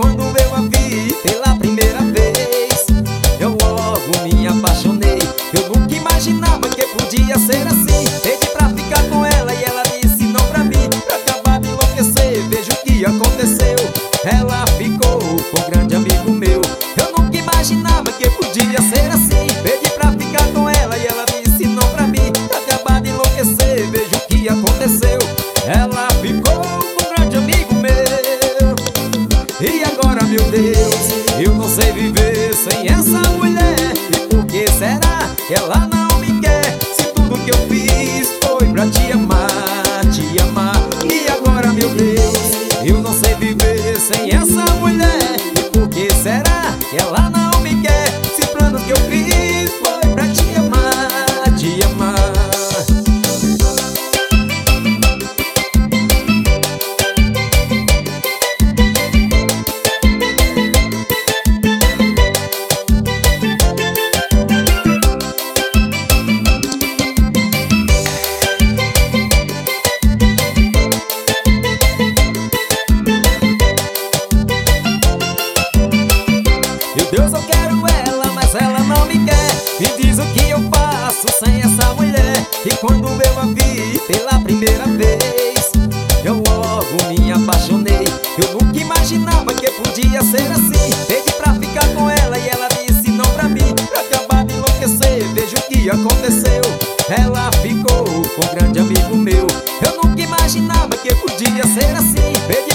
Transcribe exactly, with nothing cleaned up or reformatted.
quando eu a vi pela primeira vez, eu logo me apaixonei. Eu nunca imaginava que podia ser assim. Pedi pra ficar com ela e ela disse não pra mim. Pra acabar de enlouquecer, veja o que aconteceu. Ela ficou com um grande amigo meu. Eu nunca imaginava que podia ser assim. Pedi pra ficar com ela e ela disse não pra mim. Pra acabar de enlouquecer, veja o que aconteceu. Ela ficou com um grande amigo meu. E agora, meu Deus, eu não sei viver sem essa mulher. E por que será que ela não me quer? Se tudo que eu fiz foi pra te amar, te amar. E agora, meu Deus, eu não sei viver sem essa mulher. E por que será que ela não me quer? Se tudo que eu fiz foi pra te amar, te amar. Meu Deus, eu quero ela, mas ela não me quer. Me diz o que eu faço sem essa mulher. E quando eu a vi pela primeira vez, eu logo me apaixonei. Eu nunca imaginava que podia ser assim. Pedi pra ficar com ela e ela disse não pra mim. Pra acabar de enlouquecer, veja o que aconteceu. Ela ficou com um grande amigo meu. Eu nunca imaginava que podia ser assim. Pedi